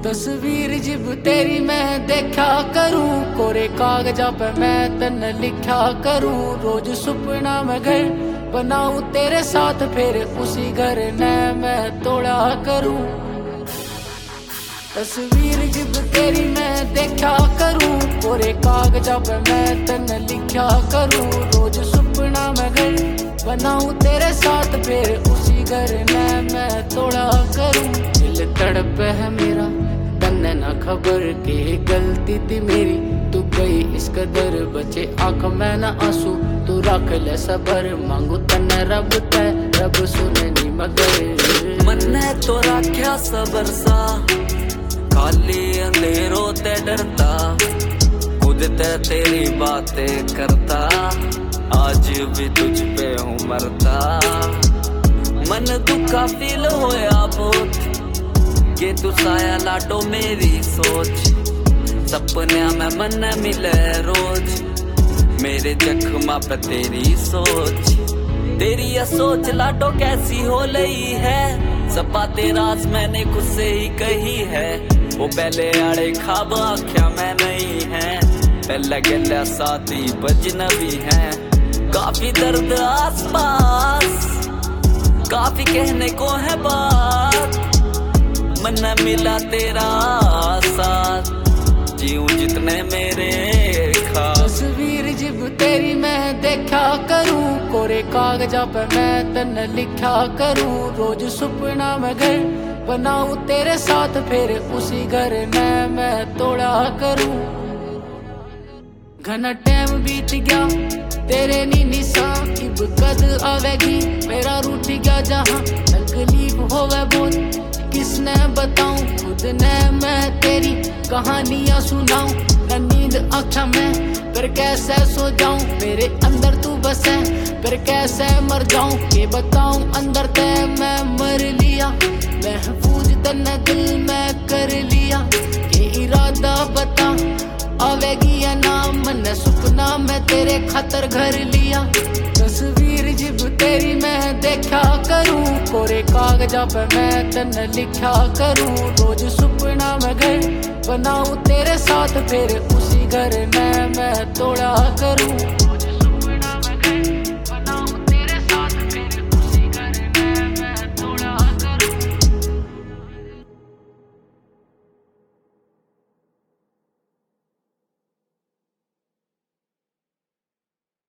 तस्वीर जिब तेरी मैं देखा करूं, कोरे कागजा पे मैं तन्ने लिखा करूं। रोज सुपना में घर बनाऊं तेरे साथ, फिर उसी घर ने मैं तोड़ा करूं। तस्वीर जिब तेरी मैं देखा करूं, कोरे कागजा पे मैं तन्ने लिखा करूं। रोज सुपना में घर बनाऊं तेरे साथ, फिर उसी घर ने मैं तोड़ा करूं। दिल तड़प है मेरा तन्ने ना खबर के गलती थी मेरी, तू गई इस कदर बचे आंख में ना आंसू। तू रख ले सबर मांगू तन्ने रब ते, रब सुने नी मगर। मन्ने तो रख्या सबर सा, खाली अंधेरों ते डरता, खुद ते तेरी बातें करता, आज भी तुझ पे हूँ मरता। मन दुखा फील होया बहुत, ये तू साया लाडो मेरी सोच। सपने में मन मिले रोज, मेरे जख्मा पे तेरी सोच। तेरी ये सोच लाडो कैसी हो लई है, सपा तेरा मैंने खुद से ही कही है। वो पहले आड़े खाब आख्या मैं नहीं है, पहले गला साथी बजनबी है। काफी दर्द आस पास, काफी कहने को है बात, मन मिला तेरा साथ, जीऊं जितने मेरे खास। तस्वीर जिब तेरी मैं देखा करूं, कोरे कागजा पे मैं तन्ने लिखा करूं। रोज सुपना में घर बनाऊं तेरे साथ, फिर उसी घर ने मैं तोड़ा करूं। घना टाइम बीत गया तेरे नी निशान, इब कद आवेगी मेरा रूठ गया जहां। तकलीफ होवे बहुत किसने बताऊं, खुद ने मैं तेरी कहानियां सुनाऊं। न नींद आँखों में फिर कैसे सो जाऊं, मेरे अंदर तू बसे फिर कैसे मर जाऊं। के बताऊं अंदर ते मैं मर लिया, महफूज तन्ने दिल में कर लिया। ये इरादा बता आवेगी या ना, मैंने सुपना में तेरे खातर घर लिया। तस्वीर जिब तेरी मैं देखा करूं, कोरे कागजा पे मैं तन्ने लिखा करूं। रोज सुपना में घर बनाऊं तेरे साथ, फिर उसी घर ने मैं तोड़ा करूं।